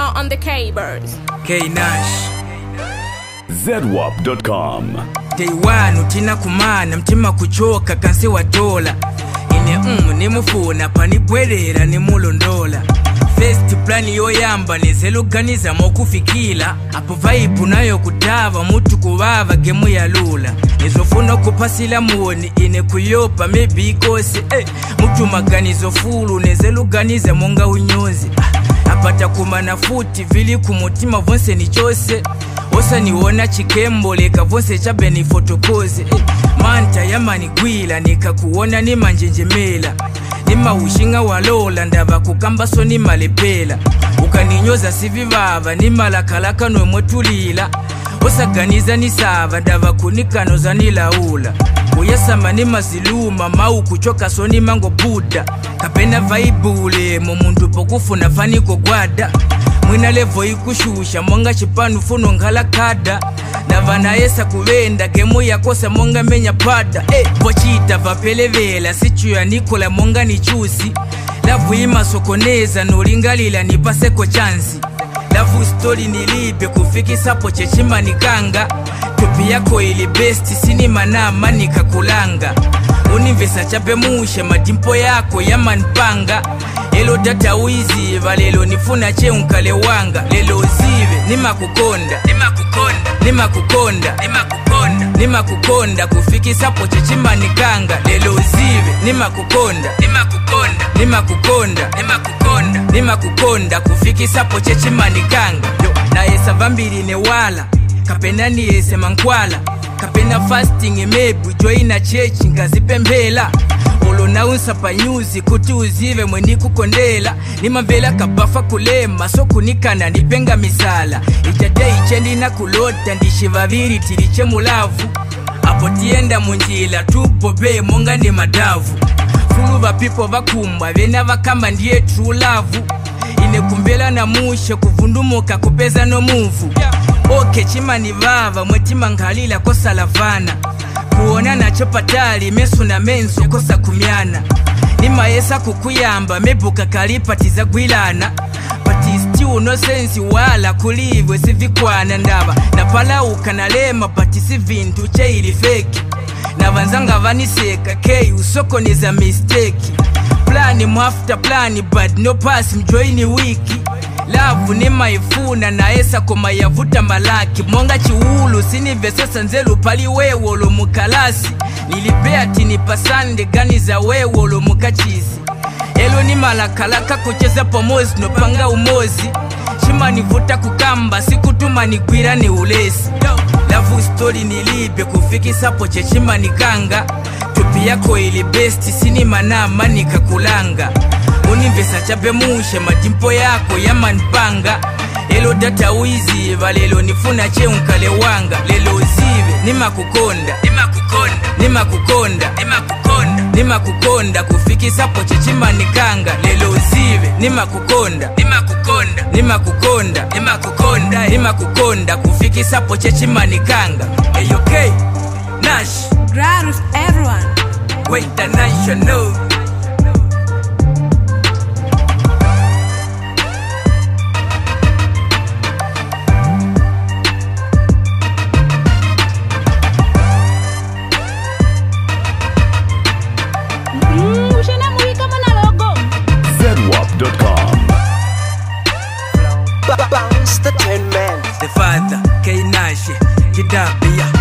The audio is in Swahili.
Bruno on the cables. K-Nash ZWAP.com. Day one utina kumana mtima kuchoka kansi watola ine nimufuna panibwerera nimulondola first plan yoyamba nezeluganiza mokufikila apo vibe nayo kutava mutu kubava gemu ya lula nizofuna kupasila muoni ine kuyopa maybe ikose mutu maganizo fulu nezeluganiza monga unyozi apata kumana futi vili kumutima vonse ni chose osa niwona chikembo leka vonse chabe ni fotokoze manta yamani gwila nikakuona ni manjenjemela nima ushinga walola ndaba kukamba so ni malepela ukaninyoza sivivava ni malakalaka no mwetulila osaganiza ni sava ndaba kunikano za nilaula uyasama ni maziluma mau kuchoka so ni mango buda kapena vaibule mu muntu pokufuna faniko gwada mwina levo ikushusha monga chipanu funo ngala kada na vana yesa kuvenda gemu yakosa monga menya pada vochita vapelevela sichu ya Nikola monga ni chusi lavu ima sokoneza nolingalila nipaseko chansi lavu story nilibe kufikisa po chechima nikanga tupi yako ili besti sinima na manika kulanga univesa chape mushe madimpo yako ya manpanga elo data wizi valelo nifuna che unkale wanga lelo zive nima kukonda kufikisa po chechima nikanga lelo zive nima kukonda kufikisa po chechima nikanga na esa vambiri ne wala kapena ni ese mankwala kapena fasting emebu joina chechi ngazipembela olo naunsa panyuzi kuti uzive mweni kukondela nimavela kabafa kulema so kunikana nipenga misala ichate ichendi na kulota ndishivaviri tiliche mulavu apo tienda munjila tupobe monga ni madavu fuluva pipo vakumba vena vakamba ndiye true love ine kumbela na mushe kuvundumuka kupeza no muvu oke chimani vava mwetima ngalila kosa lavana kuona nacho patali mesu na menso kosa kumyana nima yesa kukuyamba mebuka kalipatiza gwilana patisti uno sensi wala kulivwe sivikwana ndaba na pala ukanalema patisi vintu che ili feki na vanzanga vaniseka kei usoko niza mistake plani mwafta plani but no pass mjoini wiki lavu ni maifuna na esa koma yavuta malaki monga chiulu sinivesesa nzelu pali wewolo mukalasi nilipea tini pasande gani za wewolo mukachisi elo ni malakalaka kucheza pomozi no panga umozi shima nivuta kukamba sikutuma nigwira ni ulesi lavu story nilibe kufikisa po chechima nikanga tupi yako ili besti sinima na manika kulanga univesa chape mushe madimpo yako ya manpanga elo data wizi valelo nifuna che unkale wanga lelo zive nima kukonda kufikisa po chechima nikanga lelo zive nima kukonda kufikisa po chechima nikanga okay Nash Gradus everyone. Wait the national ZWAP.com. Bounce the 10 man. The father, K-Nash, Kidapia.